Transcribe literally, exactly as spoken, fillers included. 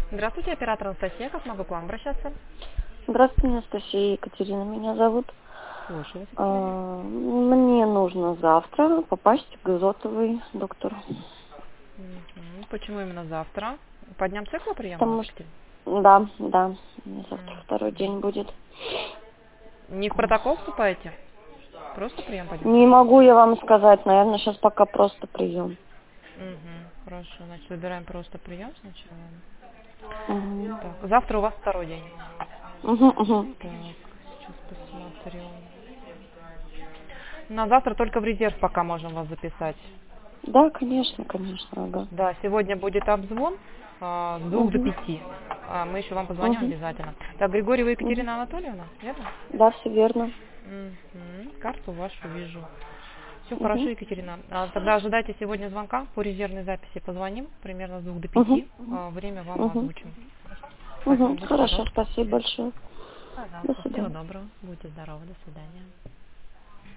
Здравствуйте, оператор Анастасия. Как могу к вам обращаться? Здравствуйте, Анастасия, Екатерина меня зовут. Слушаю вас, Екатерина. А, Мне нужно завтра попасть к Изотовой доктору. Мгм. Почему именно завтра? По дням цикла прием у вас, Потому что, Екатерина? да, да, у меня завтра второй Мгм. день будет. Не в протокол вступаете? Просто прием по дням Не цикла? могу я вам сказать, наверное, сейчас пока просто прием. Угу. Хорошо, значит, выбираем просто прием сначала. Угу. Так, завтра у вас второй день. Угу, угу. Так, сейчас посмотрю. На завтра только в резерв пока можем вас записать. Да, конечно, конечно, ага. Да, сегодня будет обзвон а, с двух до Угу. пяти. А, мы еще вам позвоним Угу. обязательно. Так, Григорьева Угу. Екатерина Анатольевна, верно? Да, все верно. Мгм. Карту вашу вижу. Все хорошо, Угу. Екатерина. А, тогда ожидайте сегодня звонка по резервной записи. Позвоним примерно с двух до Угу. пяти. А, время вам Угу. озвучим. Спасибо Угу. большое, Хорошо, пожалуйста. спасибо большое. До Пожалуйста. Всего свидания. доброго. Будьте здоровы. До свидания.